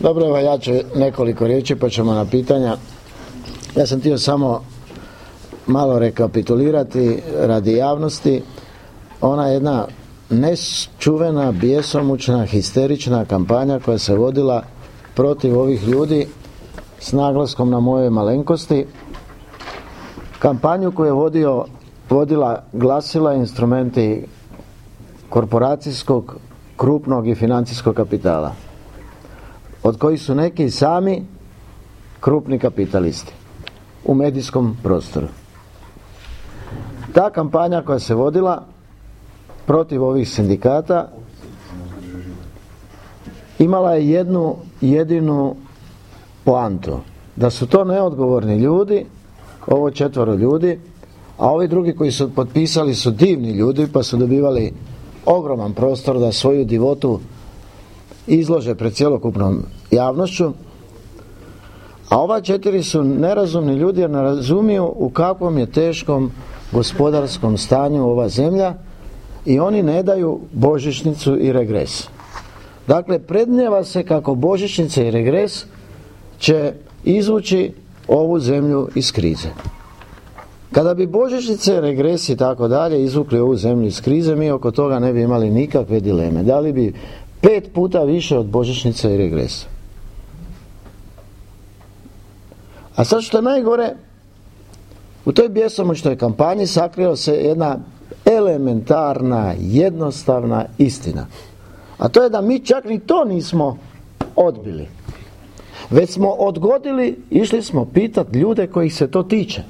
Dobro, evo ja ću nekoliko riječi pa ćemo na pitanja. Ja sam htio samo malo rekapitulirati radi javnosti. Ona jedna nečuvena, bjesomučna, histerična kampanja koja se vodila protiv ovih ljudi s naglaskom na moje malenkosti. Kampanju koju je vodila glasila instrumenti korporacijskog, krupnog i financijskog kapitala, od kojih su neki sami krupni kapitalisti u medijskom prostoru. Ta kampanja koja se vodila protiv ovih sindikata imala je jednu jedinu poantu, da su to neodgovorni ljudi, ovo 4 ljudi, a ovi drugi koji su potpisali su divni ljudi pa su dobivali ogroman prostor da svoju divotu izlože pred cjelokupnom javnošću, a ova 4 su nerazumni ljudi jer ne razumiju u kakvom je teškom gospodarskom stanju ova zemlja i oni ne daju božićnicu i regres. Dakle, predmnijeva se kako božićnica i regres će izvući ovu zemlju iz krize. Kada bi božićnice, regres i tako dalje izvukli ovu zemlju iz krize, mi oko toga ne bi imali nikakve dileme. Dali bi 5 puta više od božićnice i regresa. A sad što je najgore, u toj bjesomučnoj kampanji sakrio se jedna elementarna, jednostavna istina. A to je da mi čak ni to nismo odbili. Već smo odgodili, išli smo pitati ljude kojih se to tiče.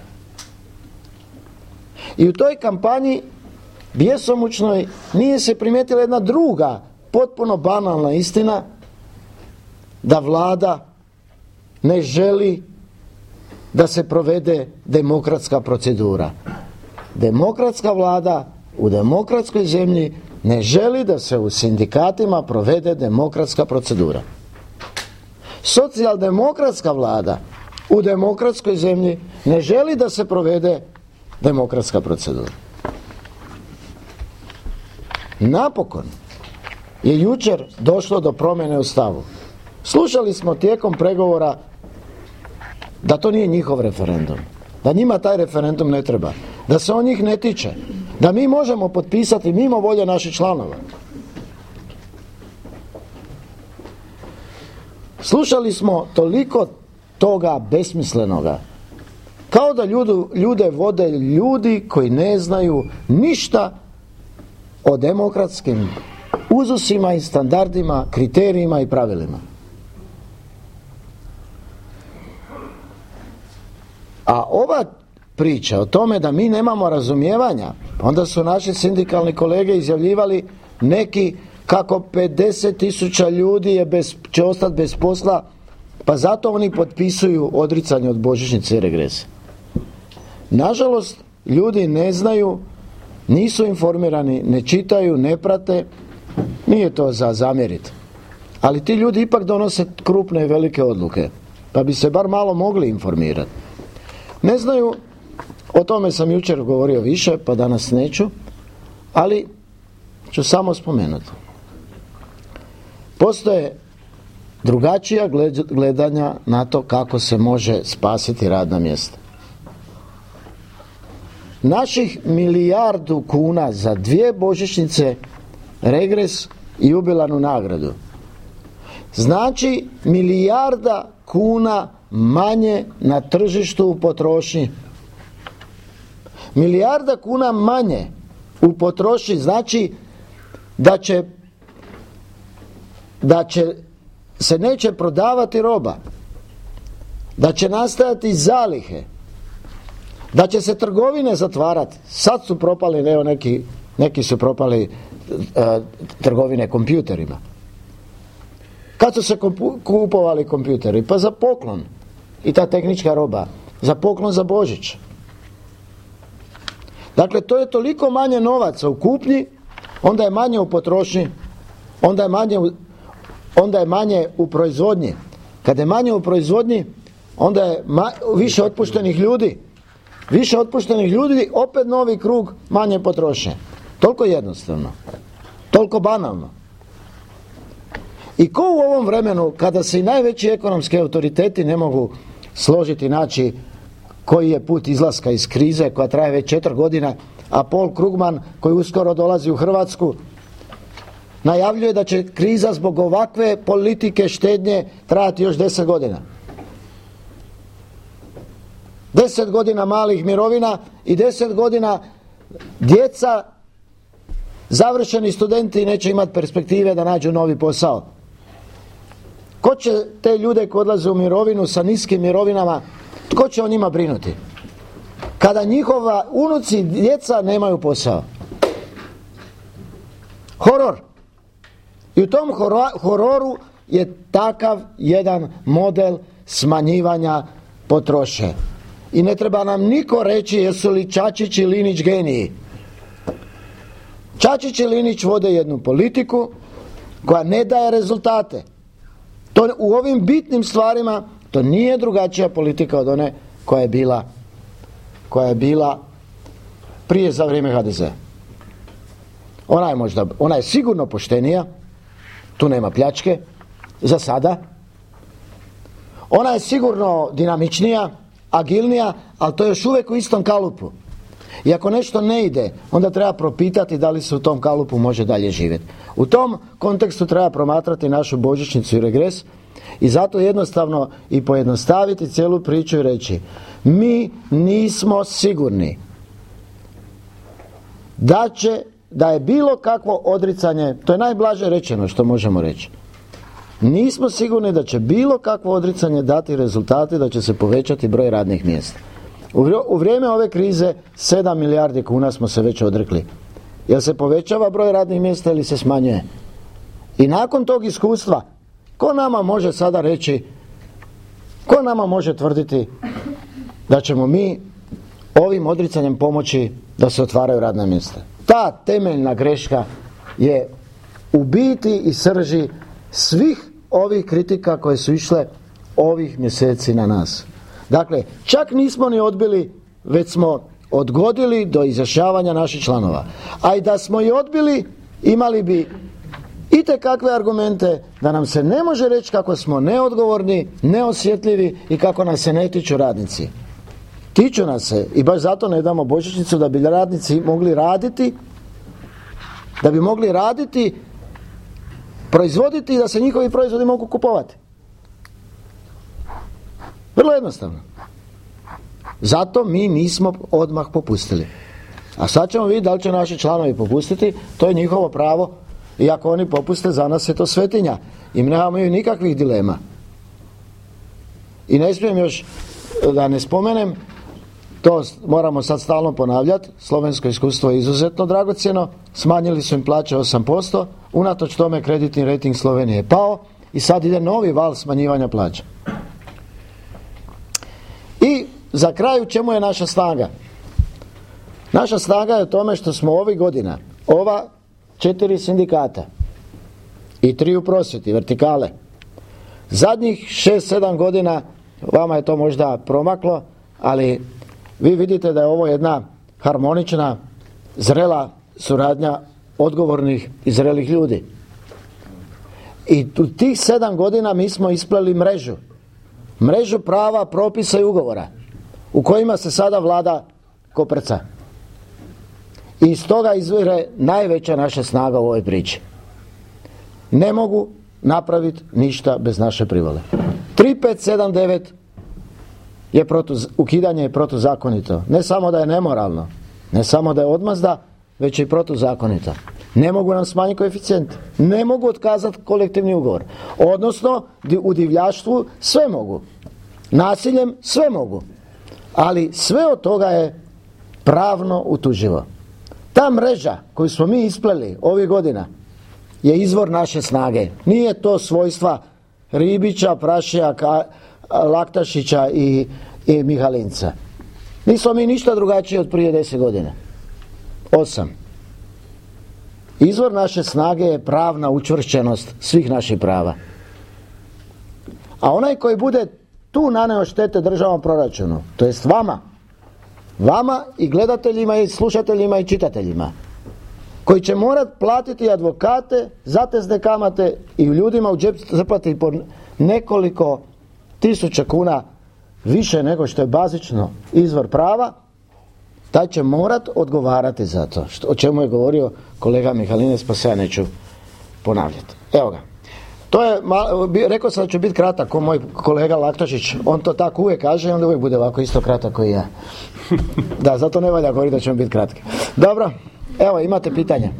I u toj kampanji bjesomučnoj nije se primijetila jedna druga, potpuno banalna istina, da vlada ne želi da se provede demokratska procedura. Demokratska vlada u demokratskoj zemlji ne želi da se u sindikatima provede demokratska procedura. Socijaldemokratska vlada u demokratskoj zemlji ne želi da se provede demokratska procedura. Napokon je jučer došlo do promjene u stavu. Slušali smo tijekom pregovora da to nije njihov referendum, da njima taj referendum ne treba, da se on njih ne tiče, da mi možemo potpisati mimo volje naših članova. Slušali smo toliko toga besmislenoga, kao da ljude vode ljudi koji ne znaju ništa o demokratskim uzusima i standardima, kriterijima i pravilima. A ova priča o tome da mi nemamo razumijevanja, onda su naši sindikalni kolege izjavljivali neki kako 50.000 ljudi će ostati bez posla, pa zato oni potpisuju odricanje od božićnice i regresa. Nažalost, ljudi ne znaju, nisu informirani, ne čitaju, ne prate, nije to za zamjeriti. Ali ti ljudi ipak donose krupne i velike odluke, pa bi se bar malo mogli informirati. Ne znaju, o tome sam jučer govorio više, pa danas neću, ali ću samo spomenuti. Postoje drugačija gledanja na to kako se može spasiti radna mjesta. Naših 1 milijardu kuna za 2 božićnice, regres i jubilarnu nagradu znači 1 milijarda kuna manje na tržištu u potrošnji. 1 milijarda kuna manje u potrošnji znači da će se neće prodavati roba, da će nastajati zalihe, da će se trgovine zatvarati. Sad su propali, neki su propali trgovine kompjuterima. Kad su se kupovali kompjuteri? Pa za poklon. I ta tehnička roba za poklon za Božić. Dakle, to je toliko manje novaca u kupnji, onda je manje u potrošnji, onda je manje u proizvodnji. Kad je manje u proizvodnji, onda je više otpuštenih ljudi. Više otpuštenih ljudi, opet novi krug, manje potrošnje. Toliko jednostavno. Toliko banalno. I ko u ovom vremenu, kada se i najveći ekonomski autoriteti ne mogu složiti, naći koji je put izlaska iz krize koja traje već 4 godina, a Paul Krugman, koji uskoro dolazi u Hrvatsku, najavljuje da će kriza zbog ovakve politike štednje trajati još 10 godina. 10 godina malih mirovina i 10 godina djeca, završeni studenti neće imati perspektive da nađu novi posao. Ko će te ljude koji odlaze u mirovinu sa niskim mirovinama, tko će o njima brinuti? Kada njihova unuci i djeca nemaju posao. Horor. I u tom hororu je takav jedan model smanjivanja potrošnje. I ne treba nam niko reći jesu li Čačić i Linić geniji. Čačić i Linić vode jednu politiku koja ne daje rezultate. To u ovim bitnim stvarima to nije drugačija politika od one koja je bila prije za vrijeme HDZ. Ona je sigurno poštenija, tu nema pljačke za sada. Ona je sigurno dinamičnija, agilnija, ali to je još uvijek u istom kalupu. I ako nešto ne ide, onda treba propitati da li se u tom kalupu može dalje živjeti. U tom kontekstu treba promatrati našu božićnicu i regres i zato jednostavno i pojednostaviti cijelu priču i reći mi nismo sigurni da je bilo kakvo odricanje, to je najblaže rečeno što možemo reći. Nismo sigurni da će bilo kakvo odricanje dati rezultate, da će se povećati broj radnih mjesta. U vrijeme ove krize 7 milijardi kuna smo se već odrekli. Jel se povećava broj radnih mjesta ili se smanjuje? I nakon tog iskustva, ko nama može sada reći, ko nama može tvrditi da ćemo mi ovim odricanjem pomoći da se otvaraju radna mjesta? Ta temeljna greška je u biti i srži svih ovih kritika koje su išle ovih mjeseci na nas. Dakle, čak nismo ni odbili, već smo odgodili do izjašnjavanja naših članova. A i da smo i odbili, imali bi itekakve argumente da nam se ne može reći kako smo neodgovorni, neosjetljivi i kako nas se ne tiču radnici. Tiču nas se i baš zato ne damo božićnicu da bi radnici mogli raditi, proizvoditi i da se njihovi proizvodi mogu kupovati. Vrlo jednostavno. Zato mi nismo odmah popustili. A sad ćemo vidjeti da li će naši članovi popustiti, to je njihovo pravo i ako oni popuste, za nas je to svetinja. I nemamo nikakvih dilema. I ne smijem još da ne spomenem, to moramo sad stalno ponavljati, slovensko iskustvo je izuzetno dragocjeno, smanjili su im plaće 8%, unatoč tome kreditni rejting Slovenije je pao i sad ide novi val smanjivanja plaća. I za kraj, u čemu je naša snaga? Naša snaga je u tome što smo ovih godina, ova 4 sindikata i 3 u prosvjeti, vertikale, zadnjih 6-7 godina, vama je to možda promaklo, ali vi vidite da je ovo jedna harmonična, zrela suradnja odgovornih i zrelih ljudi. I u tih 7 godina mi smo ispleli mrežu prava, propisa i ugovora u kojima se sada vlada koprca. I iz toga izvire najveća naša snaga u ovoj priči. Ne mogu napraviti ništa bez naše privole. 3579 ukidanje je protuzakonito. Ne samo da je nemoralno, ne samo da je odmazda, već i protuzakonito. Ne mogu nam smanjiti koeficijent, ne mogu otkazati kolektivni ugovor. Odnosno, u divljaštvu sve mogu. Nasiljem sve mogu. Ali sve od toga je pravno utuživo. Ta mreža koju smo mi ispleli ovih godina je izvor naše snage. Nije to svojstva Ribića, Prašijaka, Laktašića i Mihalinca. Nismo mi ništa drugačiji od prije 10 godina. 8. Izvor naše snage je pravna učvršćenost svih naših prava. A onaj koji bude tu naneo štete državnom proračunu, to jest vama i gledateljima i slušateljima i čitateljima, koji će morat platiti advokate, zatezne kamate i ljudima u džep zaplati po nekoliko tisuća kuna više nego što je bazično izvor prava, taj će morat odgovarati za to, o čemu je govorio kolega Mihalinec, pa se ja neću ponavljati. Evo ga. To je, rekao sam da ću biti kratak ko moj kolega Laktošić, on to tako uvijek kaže i onda uvijek bude ovako isto kratak koji ja. Da, zato ne valja govoriti da ćemo biti kratki. Dobro, evo imate pitanje.